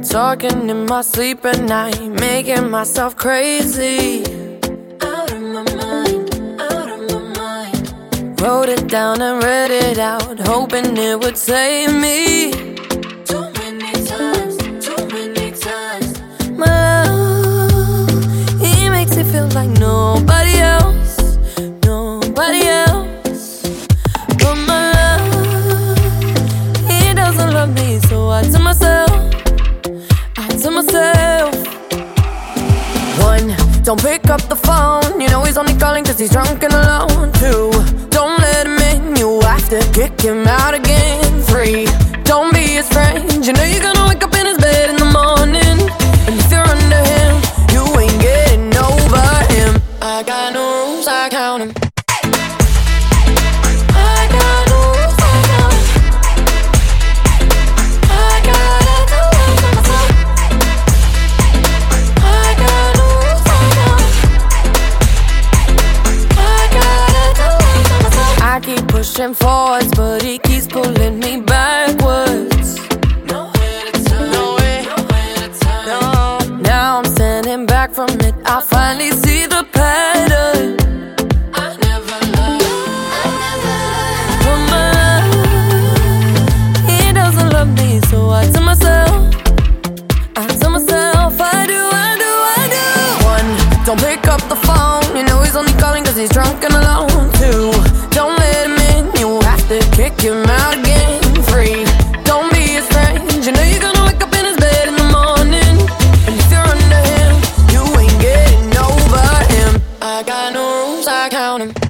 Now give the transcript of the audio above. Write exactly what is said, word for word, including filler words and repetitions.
Talking in my sleep at night, making myself crazy. Out of my mind, out of my mind. Wrote it down and read it out, hoping it would save me. Too many times, too many times. My love, he makes it feel like nobody else, nobody else. But my love, he doesn't love me, so I tell myself, to myself. One, don't pick up the phone, you know he's only calling cause he's drunk and alone. Two, don't let him in, you have to kick him out again. Three, don't be his friend, you know you're gonna wake up in his bed in the morning. And if you're under him, you ain't getting over him. I got no rules, I count him. Pushing forwards, but he keeps pulling me backwards. Nowhere to turn, nowhere, nowhere to turn. No. Now I'm standing back from it, I finally see the pattern. I never loved, I never loved. But my love, he doesn't love me, so I tell myself, I tell myself, I do, I do, I do. One, don't pick up the phone, you know he's only calling cause he's drunk and alone. Two, don't let him in, you have to kick him out again. Three, don't be his friend, you know you're gonna wake up in his bed in the morning. And if you're under him, you ain't getting over him. I got no rules, I count him.